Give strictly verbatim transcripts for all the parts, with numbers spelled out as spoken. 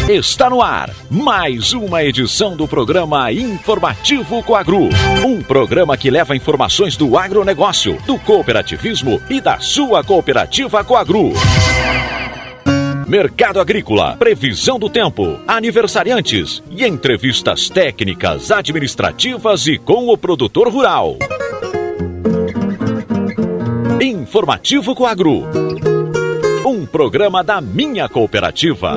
Está no ar mais uma edição do programa Informativo Coagru. Um programa que leva informações do agronegócio, do cooperativismo e da sua cooperativa Coagru. Mercado agrícola, previsão do tempo, aniversariantes e entrevistas técnicas, administrativas e com o produtor rural. Informativo Coagru. Um programa da minha cooperativa.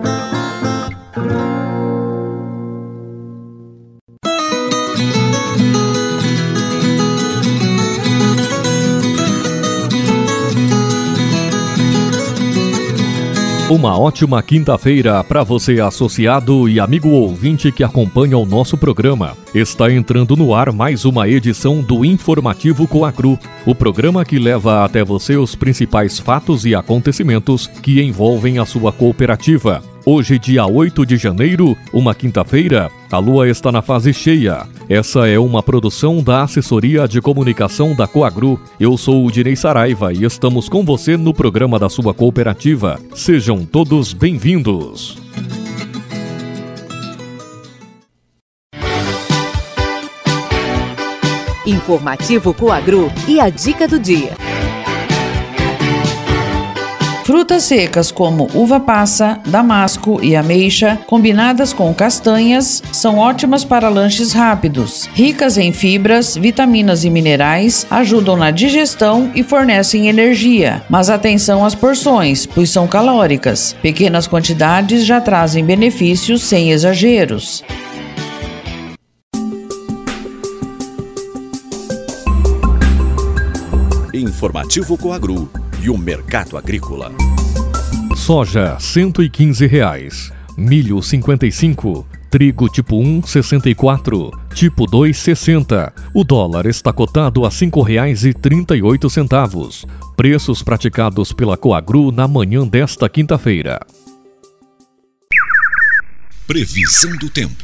Uma ótima quinta-feira para você, associado e amigo ouvinte que acompanha o nosso programa. Está entrando no ar mais uma edição do Informativo Coagru, o programa que leva até você os principais fatos e acontecimentos que envolvem a sua cooperativa. Hoje, dia oito de janeiro, uma quinta-feira, a lua está na fase cheia. Essa é uma produção da Assessoria de Comunicação da Coagru. Eu sou o Dinei Saraiva e estamos com você no programa da sua cooperativa. Sejam todos bem-vindos. Informativo Coagru e a dica do dia. Frutas secas como uva passa, damasco e ameixa, combinadas com castanhas, são ótimas para lanches rápidos. Ricas em fibras, vitaminas e minerais, ajudam na digestão e fornecem energia. Mas atenção às porções, pois são calóricas. Pequenas quantidades já trazem benefícios sem exageros. Informativo Coagru e o mercado agrícola. Soja, cento e quinze reais. Milho, cinquenta e cinco. Trigo tipo um, sessenta e quatro. Tipo dois, sessenta. O dólar está cotado a cinco reais e trinta e oito centavos. Preços praticados pela Coagru na manhã desta quinta-feira. Previsão do tempo.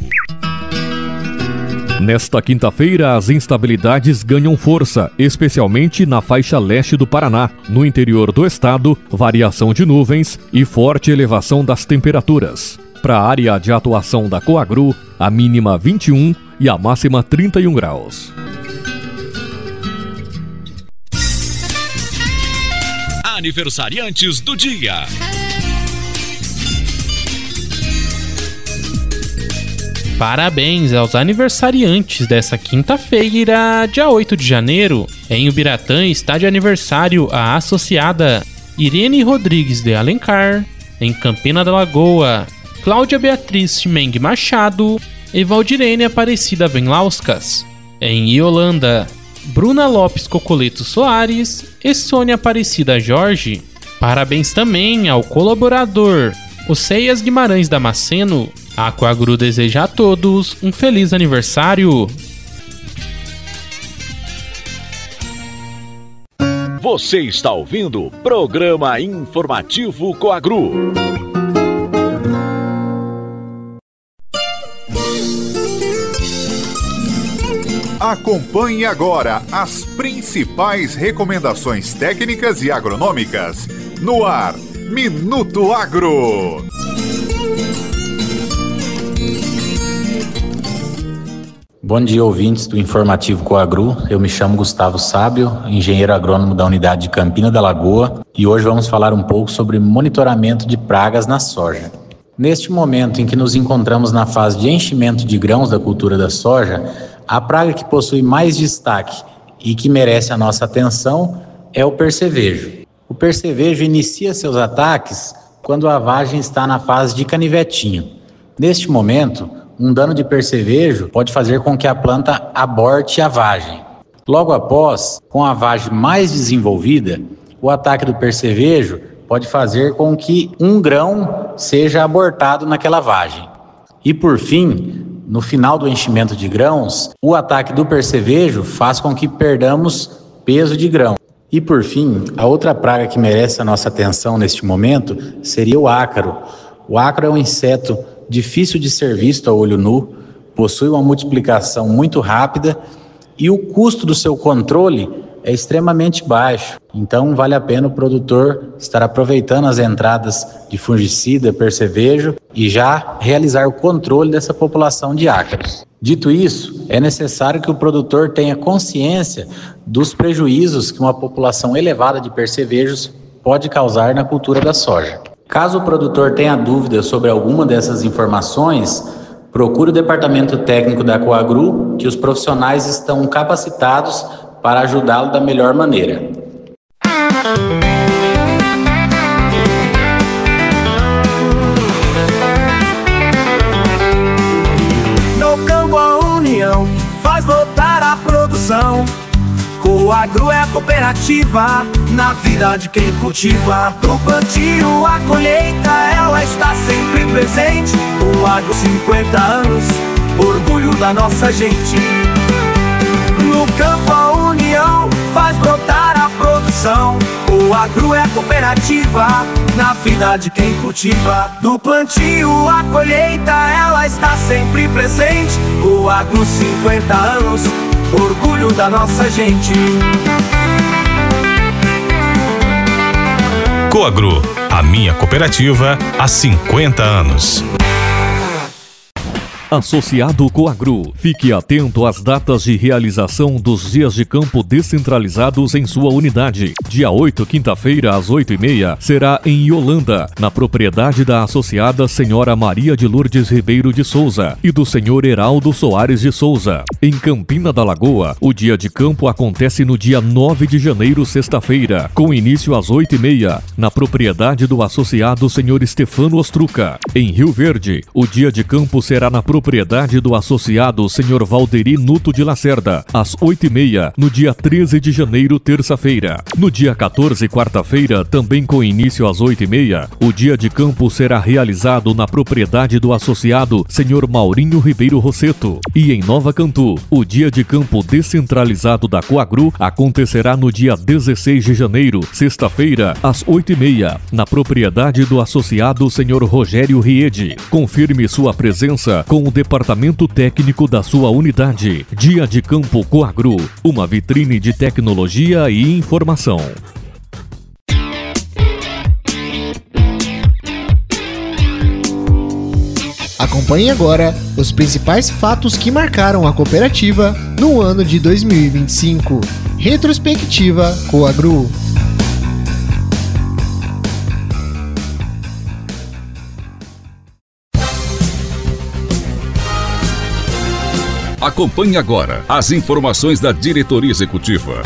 Nesta quinta-feira, as instabilidades ganham força, especialmente na faixa leste do Paraná. No interior do estado, variação de nuvens e forte elevação das temperaturas. Para a área de atuação da Coagru, a mínima vinte e um e a máxima trinta e um graus. Aniversariantes do dia. Parabéns aos aniversariantes dessa quinta-feira, dia oito de janeiro. Em Ubiratã está de aniversário a associada Irene Rodrigues de Alencar. Em Campina da Lagoa, Cláudia Beatriz Chimeng Machado e Valdirene Aparecida Venlauskas. Em Iolanda, Bruna Lopes Cocoleto Soares e Sônia Aparecida Jorge. Parabéns também ao colaborador Oceias Guimarães Damasceno. A Coagru deseja a todos um feliz aniversário. Você está ouvindo o programa Informativo Coagru. Acompanhe agora as principais recomendações técnicas e agronômicas no ar, Minuto Agro. Bom dia, ouvintes do Informativo Coagru. Eu me chamo Gustavo Sábio, engenheiro agrônomo da unidade de Campina da Lagoa, e hoje vamos falar um pouco sobre monitoramento de pragas na soja. Neste momento em que nos encontramos na fase de enchimento de grãos da cultura da soja, a praga que possui mais destaque e que merece a nossa atenção é o percevejo. O percevejo inicia seus ataques quando a vagem está na fase de canivetinho. Neste momento, um dano de percevejo pode fazer com que a planta aborte a vagem. Logo após, com a vagem mais desenvolvida, o ataque do percevejo pode fazer com que um grão seja abortado naquela vagem. E por fim, no final do enchimento de grãos, o ataque do percevejo faz com que perdamos peso de grão. E por fim, a outra praga que merece a nossa atenção neste momento seria o ácaro. O ácaro é um inseto difícil de ser visto a olho nu, possui uma multiplicação muito rápida e o custo do seu controle é extremamente baixo, então vale a pena o produtor estar aproveitando as entradas de fungicida, percevejo e já realizar o controle dessa população de ácaros. Dito isso, é necessário que o produtor tenha consciência dos prejuízos que uma população elevada de percevejos pode causar na cultura da soja. Caso o produtor tenha dúvidas sobre alguma dessas informações, procure o departamento técnico da Coagru, que os profissionais estão capacitados para ajudá-lo da melhor maneira. No campo a união faz voltar a produção. Coagru é a cooperativa na vida de quem cultiva. Do plantio à colheita ela está sempre presente. Coagru cinquenta anos, orgulho da nossa gente. No campo a união faz brotar a produção. Coagru é a cooperativa na vida de quem cultiva. Do plantio à colheita ela está sempre presente. Coagru cinquenta anos, orgulho da nossa gente. Coagru, a minha cooperativa há cinquenta anos. Associado Coagru, fique atento às datas de realização dos dias de campo descentralizados em sua unidade. Dia oito, quinta-feira, às oito e meia, será em Yolanda, na propriedade da associada Senhora Maria de Lourdes Ribeiro de Souza e do Senhor Heraldo Soares de Souza. Em Campina da Lagoa, o dia de campo acontece no dia nove de janeiro, sexta-feira, com início às oito e meia, na propriedade do associado Senhor Stefano Ostruca. Em Rio Verde, o dia de campo será na propriedade do associado Senhor Valderi Nuto de Lacerda, às oito e meia, no dia treze de janeiro, terça-feira. No dia quatorze, quarta-feira, também com início às oito e meia, o dia de campo será realizado na propriedade do associado Senhor Maurinho Ribeiro Rosseto. E em Nova Cantu, o dia de campo descentralizado da Coagru acontecerá no dia dezesseis de janeiro, sexta-feira, às oito e meia, na propriedade do associado Senhor Rogério Riede. Confirme sua presença com o departamento técnico da sua unidade. Dia de Campo Coagru, uma vitrine de tecnologia e informação. Acompanhe agora os principais fatos que marcaram a cooperativa no ano de dois mil e vinte e cinco. Retrospectiva Coagru. Acompanhe agora as informações da diretoria executiva.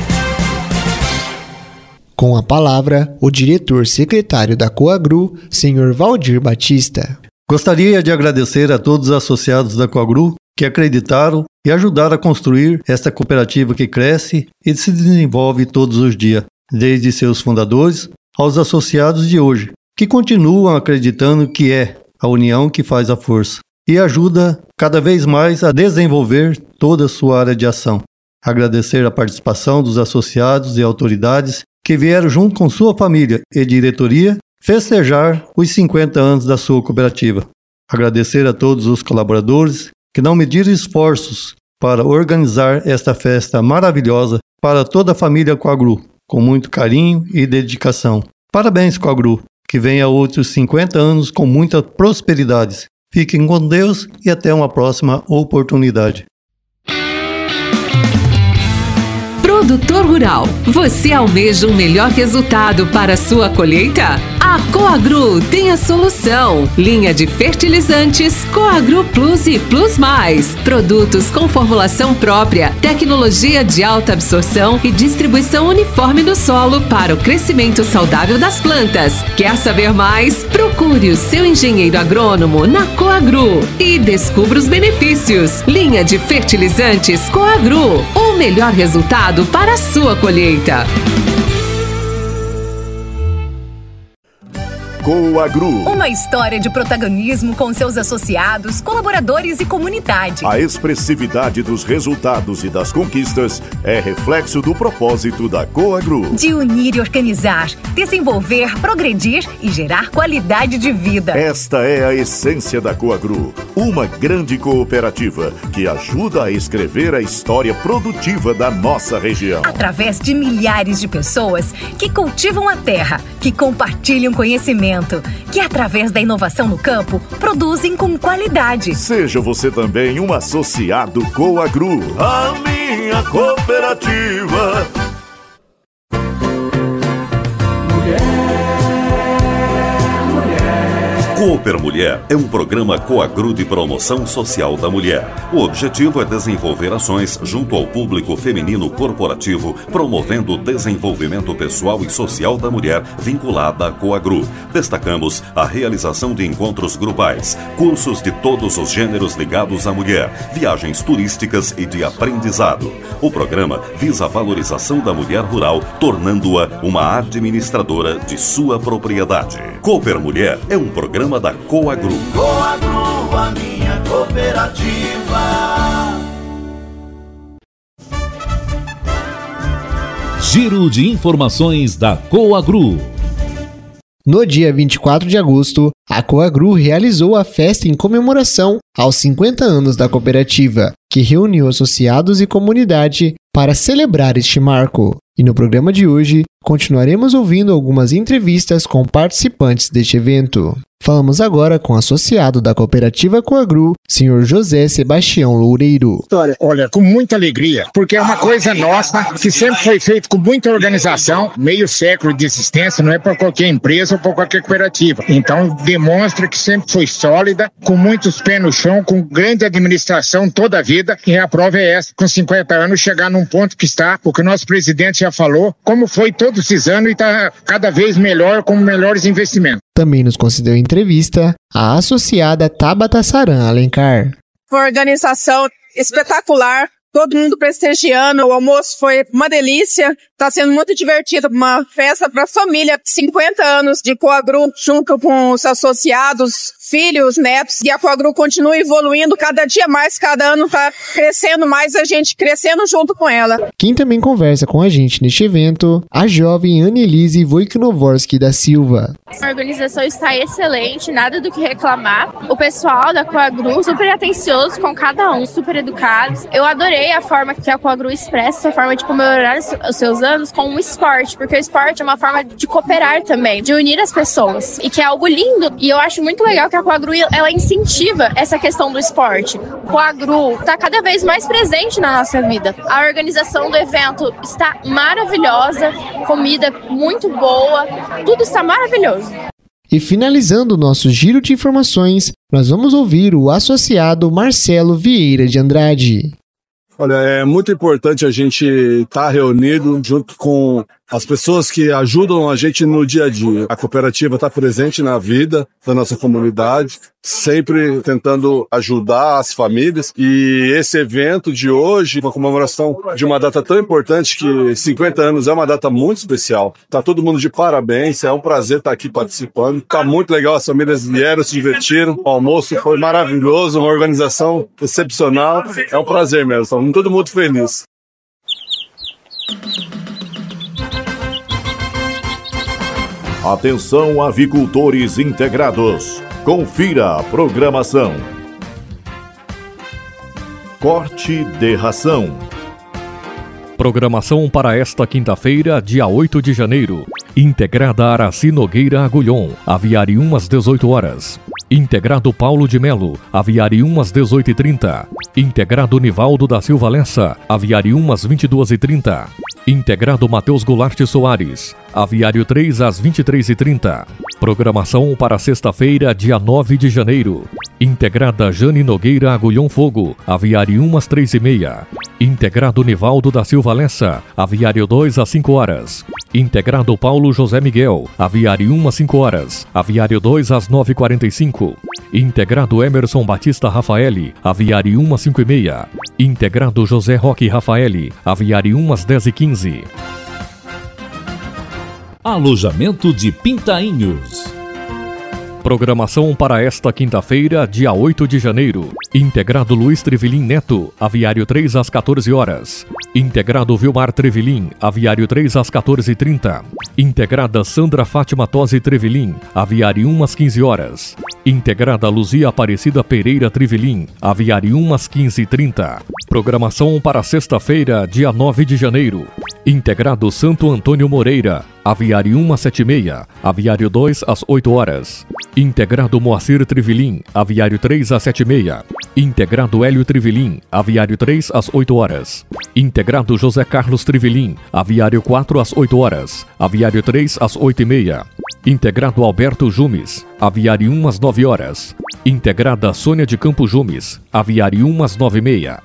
Com a palavra, o diretor-secretário da Coagru, senhor Valdir Batista. Gostaria de agradecer a todos os associados da Coagru que acreditaram e ajudaram a construir esta cooperativa que cresce e se desenvolve todos os dias, desde seus fundadores aos associados de hoje, que continuam acreditando que é a união que faz a força e ajuda cada vez mais a desenvolver toda a sua área de ação. Agradecer a participação dos associados e autoridades que vieram junto com sua família e diretoria festejar os cinquenta anos da sua cooperativa. Agradecer a todos os colaboradores que não mediram esforços para organizar esta festa maravilhosa para toda a família Coagru, com muito carinho e dedicação. Parabéns, Coagru, que venha outros cinquenta anos com muitas prosperidades. Fiquem com Deus e até uma próxima oportunidade. Produtor rural, você almeja um melhor resultado para a sua colheita? A Coagru tem a solução. Linha de fertilizantes Coagru Plus e Plus Mais. Produtos com formulação própria, tecnologia de alta absorção e distribuição uniforme no solo para o crescimento saudável das plantas. Quer saber mais? Procure o seu engenheiro agrônomo na Coagru e descubra os benefícios. Linha de fertilizantes Coagru, o melhor resultado para a sua colheita. Coagru. Uma história de protagonismo com seus associados, colaboradores e comunidade. A expressividade dos resultados e das conquistas é reflexo do propósito da Coagru. De unir e organizar, desenvolver, progredir e gerar qualidade de vida. Esta é a essência da Coagru, uma grande cooperativa que ajuda a escrever a história produtiva da nossa região. Através de milhares de pessoas que cultivam a terra, que compartilham conhecimento, que através da inovação no campo, produzem com qualidade. Seja você também um associado Coagru, a minha cooperativa. Cooper Mulher é um programa Coagru de promoção social da mulher. O objetivo é desenvolver ações junto ao público feminino corporativo, promovendo o desenvolvimento pessoal e social da mulher vinculada à Coagru. Destacamos a realização de encontros grupais, cursos de todos os gêneros ligados à mulher, viagens turísticas e de aprendizado. O programa visa a valorização da mulher rural, tornando-a uma administradora de sua propriedade. Cooper Mulher é um programa da Coagru. Coagru, a minha cooperativa. Giro de informações da Coagru. No dia vinte e quatro de agosto, a Coagru realizou a festa em comemoração aos cinquenta anos da cooperativa, que reuniu associados e comunidade para celebrar este marco. E no programa de hoje, continuaremos ouvindo algumas entrevistas com participantes deste evento. Falamos agora com o associado da cooperativa Coagru, senhor José Sebastião Loureiro. Olha, com muita alegria, porque é uma coisa nossa que sempre foi feita com muita organização, meio século de existência, não é para qualquer empresa ou para qualquer cooperativa. Então, demonstra que sempre foi sólida, com muitos pés no chão, com grande administração toda a vida, e a prova é essa, com cinquenta anos, chegar num ponto que está, o que o nosso presidente já falou, como foi todos esses anos e está cada vez melhor, com melhores investimentos. Também nos concedeu entrevista a associada Tabata Saran Alencar. Uma organização espetacular, todo mundo prestigiando, o almoço foi uma delícia, está sendo muito divertido, uma festa para a família, cinquenta anos de Coagru, junto com os associados, filhos, netos, e a Coagru continua evoluindo cada dia mais, cada ano está crescendo mais, a gente crescendo junto com ela. Quem também conversa com a gente neste evento, a jovem Annelise Wojknoworski da Silva. A organização está excelente, nada do que reclamar. O pessoal da Coagru super atencioso com cada um, super educados. Eu adorei a forma que a Coagru expressa, a forma de comemorar os seus anos com o esporte, porque o esporte é uma forma de cooperar também, de unir as pessoas, e que é algo lindo. E eu acho muito legal que a Coagru, ela incentiva essa questão do esporte. Coagru está cada vez mais presente na nossa vida. A organização do evento está maravilhosa, comida muito boa, tudo está maravilhoso. E finalizando o nosso giro de informações, nós vamos ouvir o associado Marcelo Vieira de Andrade. Olha, é muito importante a gente estar reunido junto com as pessoas que ajudam a gente no dia a dia. A cooperativa está presente na vida da nossa comunidade, sempre tentando ajudar as famílias. E esse evento de hoje, uma comemoração de uma data tão importante, que cinquenta anos é uma data muito especial. Tá todo mundo de parabéns, é um prazer estar aqui participando. Tá muito legal, as famílias vieram, se divertiram. O almoço foi maravilhoso, uma organização excepcional. É um prazer mesmo, estamos todo mundo feliz. Atenção, avicultores integrados. Confira a programação. Corte de ração. Programação para esta quinta-feira, dia oito de janeiro. Integrada Araci Nogueira Agulhon, Aviário às dezoito horas. Integrado Paulo de Melo, Aviário às dezoito e trinta. Integrado Nivaldo da Silva Lessa, Aviário às vinte e duas e trinta. Integrado Matheus Goulart Soares, Aviário três às vinte e três e trinta. Programação para sexta-feira, dia nove de janeiro. Integrada Jane Nogueira Agulhão Fogo, Aviário às três e meia. Integrado Nivaldo da Silva Lessa, Aviário dois às cinco horas. Integrado Paulo José Miguel, Aviário às cinco horas. Aviário dois às nove e quarenta e cinco. Integrado Emerson Batista Rafaeli, Aviário às cinco e meia. Integrado José Roque Rafaeli, Aviário às dez e quinze. Alojamento de Pintainhos. Programação para esta quinta-feira, dia oito de janeiro. Integrado Luiz Trevilim Neto, aviário três às quatorze horas. Integrado Vilmar Trevilim, aviário três às quatorze e trinta. Integrada Sandra Fátima Tosi Trevilim, aviário um às quinze horas. Integrada Luzia Aparecida Pereira Trevilim, aviário um às quinze e trinta. Programação para sexta-feira, dia nove de janeiro. Integrado Santo Antônio Moreira, aviário um às sete e meia, aviário dois às oito horas. Integrado Moacir Trevilim, aviário três às sete e meia. Integrado Hélio Trevilim, aviário três às oito horas. Integrado José Carlos Trevilim, aviário quatro às oito horas. Aviário três às oito e meia. Integrado Alberto Jumes, aviário um às nove horas. Integrada Sônia de Campos Jumes, aviário um às nove e meia.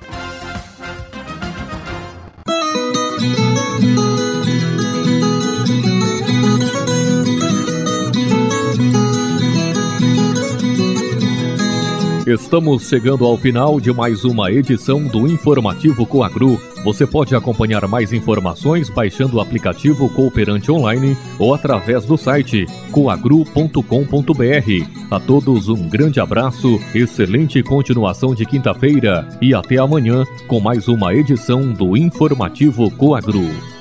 Estamos chegando ao final de mais uma edição do Informativo Coagru. Você pode acompanhar mais informações baixando o aplicativo Cooperante Online ou através do site coagru ponto com ponto br. A todos um grande abraço, excelente continuação de quinta-feira e até amanhã com mais uma edição do Informativo Coagru.